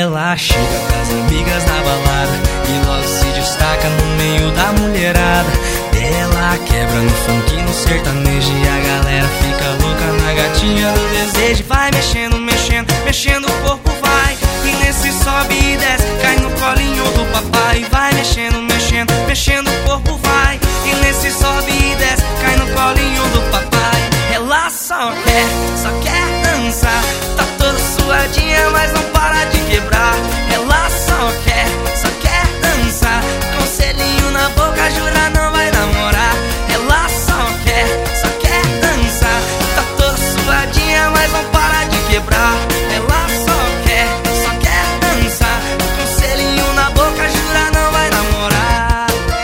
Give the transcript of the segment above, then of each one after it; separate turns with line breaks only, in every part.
Ela chega pras amigas na balada e logo se destaca no meio da mulherada. Ela quebra no funk, no sertanejo e a galera fica louca na gatinha do desejo. Vai mexendo, mexendo, mexendo o corpo vai, e nesse sobe e desce, cai no colinho do papai. Vai mexendo, mexendo, mexendo o corpo vai, e nesse sobe e desce, cai no colinho do papai. Ela só quer dançar, tá toda suadinha, mas não para de quebrar. Ela só quer dançar, com selinho na boca, jura não vai namorar. Ela só quer dançar, tá toda suadinha, mas não para de quebrar. Ela só quer dançar, com selinho na boca, jura não vai namorar.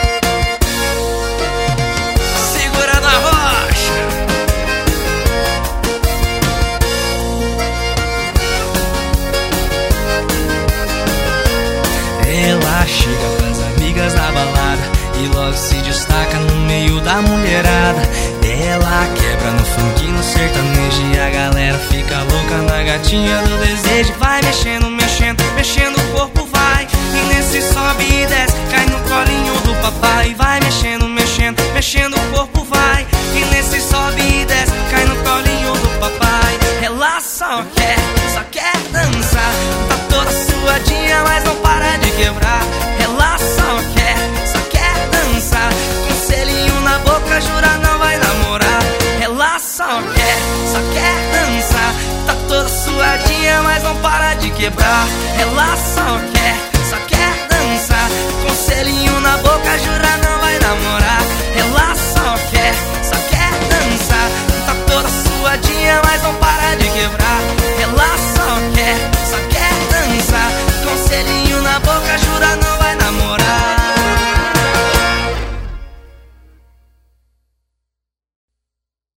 Segura na rocha. Ela chega pras amigas na balada e logo se destaca no meio da mulherada. Ela quebra no funk, no sertanejo e a galera fica louca na gatinha do desejo. Vai mexendo, mexendo, mexendo o corpo vai, e nesse sobe e desce, cai no colinho do papai. Vai mexendo, mexendo, mexendo o corpo vai, e nesse sobe e desce, cai no colinho do papai. Ela só quer dançar, tá toda suadinha, mas não para de quebrar. Ela só quer dançar, com selinho na boca, jura não vai namorar. Ela só quer dançar, tá toda suadinha, mas não para de quebrar. Ela só